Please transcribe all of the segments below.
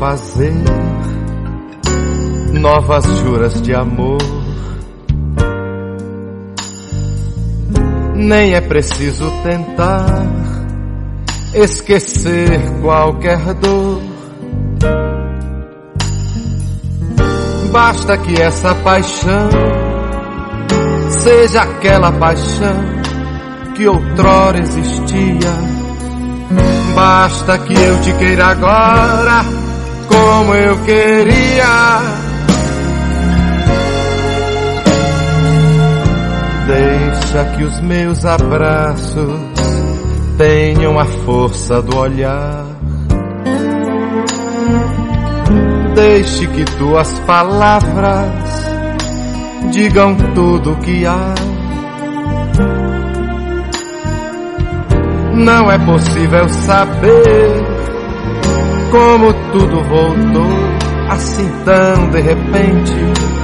fazer novas juras de amor. Nem é preciso tentar esquecer qualquer dor. Basta que essa paixão seja aquela paixão que outrora existia. Basta que eu te queira agora como eu queria. Deixa que os meus abraços tenham a força do olhar. Deixe que tuas palavras digam tudo o que há. Não é possível saber como tudo voltou assim tão de repente.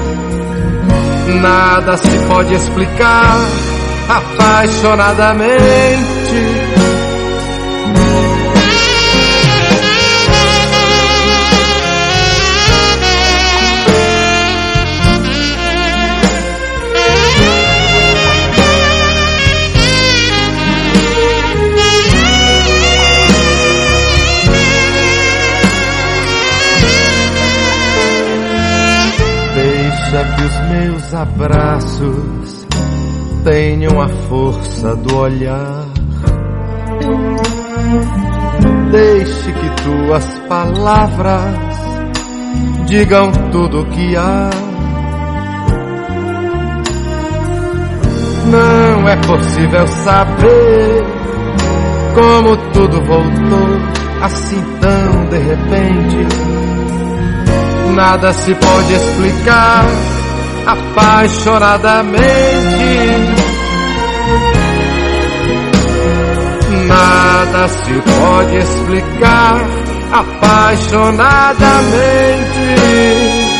Nada se pode explicar apaixonadamente. Deixa que os meus abraços tenham a força do olhar. Deixe que tuas palavras digam tudo o que há. Não é possível saber como tudo voltou assim tão de repente. Nada se pode explicar apaixonadamente. Nada se pode explicar apaixonadamente.